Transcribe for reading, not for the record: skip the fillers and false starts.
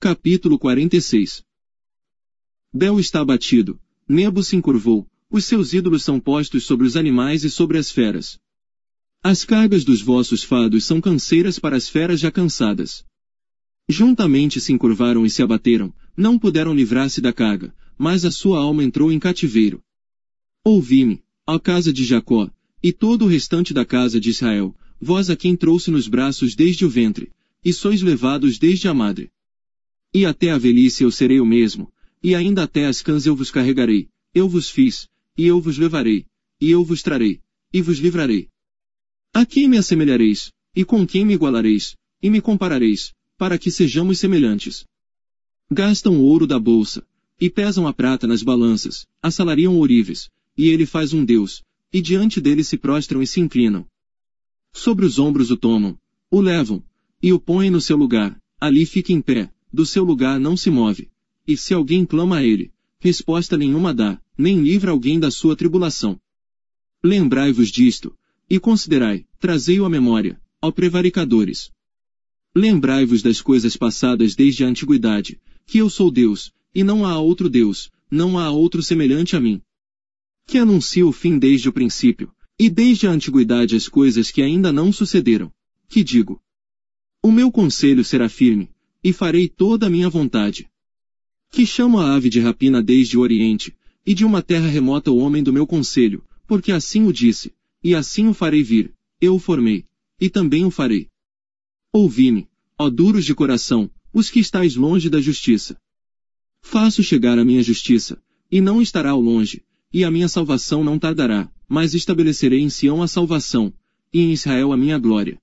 Capítulo 46. Bel está abatido, Nebo se encurvou, os seus ídolos são postos sobre os animais e sobre as feras. As cargas dos vossos fados são canseiras para as feras já cansadas. Juntamente se encurvaram e se abateram, não puderam livrar-se da carga, mas a sua alma entrou em cativeiro. Ouvi-me, ó casa de Jacó, e todo o restante da casa de Israel, vós a quem trouxe nos braços desde o ventre, e sois levados desde a madre. E até a velhice eu serei o mesmo, e ainda até as cãs eu vos carregarei, eu vos fiz, e eu vos levarei, e eu vos trarei, e vos livrarei. A quem me assemelhareis, e com quem me igualareis, e me comparareis, para que sejamos semelhantes? Gastam o ouro da bolsa, e pesam a prata nas balanças, assalariam ourives, e ele faz um Deus, e diante dele se prostram e se inclinam. Sobre os ombros o tomam, o levam, e o põem no seu lugar, ali fica em pé, do seu lugar não se move, e se alguém clama a ele, resposta nenhuma dá, nem livra alguém da sua tribulação. Lembrai-vos disto, e considerai, trazei-o à memória, ó prevaricadores. Lembrai-vos das coisas passadas desde a antiguidade, que eu sou Deus, e não há outro Deus, não há outro semelhante a mim. Que anuncio o fim desde o princípio, e desde a antiguidade as coisas que ainda não sucederam. Que digo: o meu conselho será firme, e farei toda a minha vontade. Que chamo a ave de rapina desde o Oriente, e de uma terra remota o homem do meu conselho, porque assim o disse, e assim o farei vir, eu o formei, e também o farei. Ouvi-me, ó duros de coração, os que estáis longe da justiça. Faço chegar a minha justiça, e não estará ao longe, e a minha salvação não tardará, mas estabelecerei em Sião a salvação, e em Israel a minha glória.